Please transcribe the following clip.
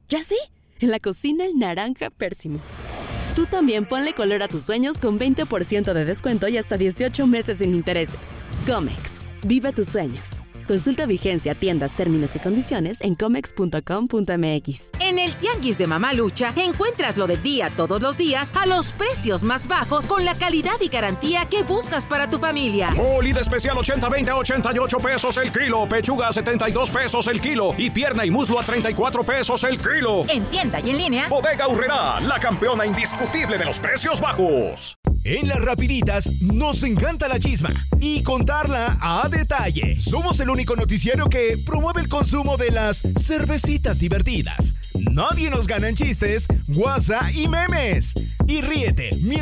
Ya sé, en la cocina el naranja pérsimo. Tú también ponle color a tus sueños con 20% de descuento y hasta 18 meses sin intereses. Comex, vive tus sueños. Consulta vigencia, tiendas, términos y condiciones en comex.com.mx. En el Tianguis de Mamalucha encuentras lo del día todos los días a los precios más bajos con la calidad y garantía que buscas para tu familia. Molida especial 80-20 a 88 pesos el kilo, pechuga a 72 pesos el kilo y pierna y muslo a 34 pesos el kilo. En tienda y en línea, Bodega Aurrerá, la campeona indiscutible de los precios bajos. En las rapiditas nos encanta la chisma y contarla a detalle. Somos el único noticiero que promueve el consumo de las cervecitas divertidas. Nadie nos gana en chistes, guasa y memes. Y ríete